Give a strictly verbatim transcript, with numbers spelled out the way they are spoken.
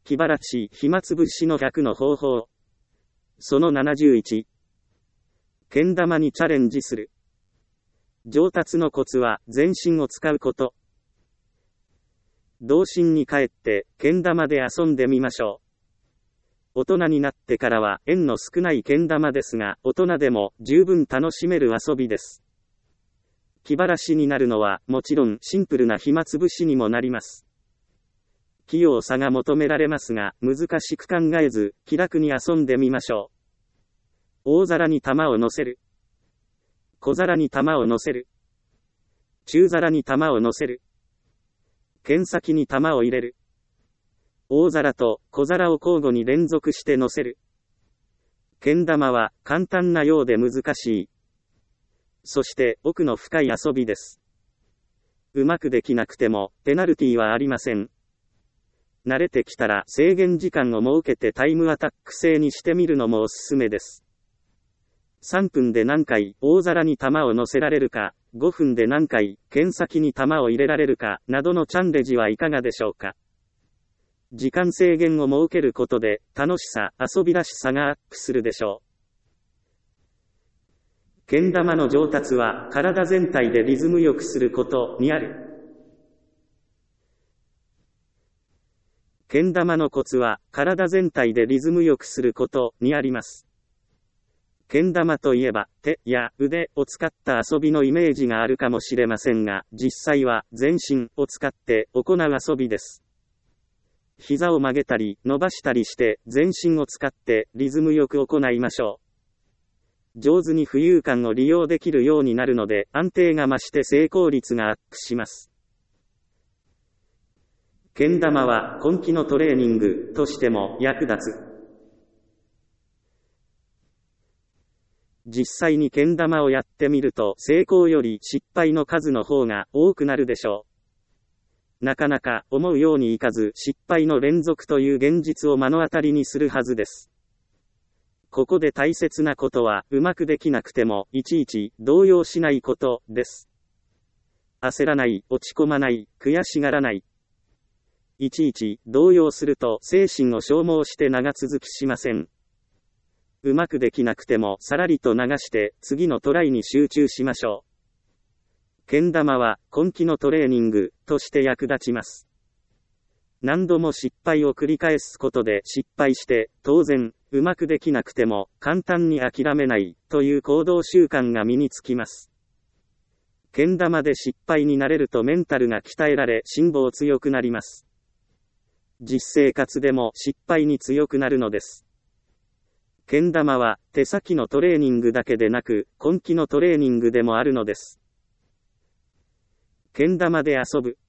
気晴らし、暇つぶしのひゃくの方法。そのななじゅういち。けん玉にチャレンジする。上達のコツは、全身を使うこと。童心に帰って、けん玉で遊んでみましょう。大人になってからは、縁の少ないけん玉ですが、大人でも十分楽しめる遊びです。気晴らしになるのは、もちろんシンプルな暇つぶしにもなります。器用さが求められますが、難しく考えず、気楽に遊んでみましょう。大皿に玉を乗せる。小皿に玉を乗せる。中皿に玉を乗せる。剣先に玉を入れる。大皿と小皿を交互に連続して乗せる。けん玉は簡単なようで難しい。そして奥の深い遊びです。うまくできなくてもペナルティはありません。慣れてきたら制限時間を設けてタイムアタック制にしてみるのもおすすめです。さんぷんで何回大皿に玉を乗せられるか、ごふんで何回剣先に玉を入れられるかなどのチャンレジはいかがでしょうか。時間制限を設けることで楽しさ、遊びらしさがアップするでしょう。けん玉の上達は体全体でリズムよくすることにある。けん玉のコツは体全体でリズムよくすることにあります。けん玉といえば手や腕を使った遊びのイメージがあるかもしれませんが、実際は全身を使って行う遊びです。膝を曲げたり伸ばしたりして全身を使ってリズムよく行いましょう。上手に浮遊感を利用できるようになるので安定が増して成功率がアップします。けん玉は根気のトレーニングとしても役立つ。実際にけん玉をやってみると成功より失敗の数の方が多くなるでしょう。なかなか思うようにいかず失敗の連続という現実を目の当たりにするはずです。ここで大切なことはうまくできなくてもいちいち動揺しないことです。焦らない、落ち込まない、悔しがらない。いちいち動揺すると精神を消耗して長続きしません。うまくできなくてもさらりと流して次のトライに集中しましょう。けん玉は根気のトレーニングとして役立ちます。何度も失敗を繰り返すことで失敗して当然うまくできなくても簡単に諦めないという行動習慣が身につきます。けん玉で失敗になれるとメンタルが鍛えられ辛抱強くなります。実生活でも失敗に強くなるのです。けん玉は手先のトレーニングだけでなく根気のトレーニングでもあるのです。けん玉で遊ぶ。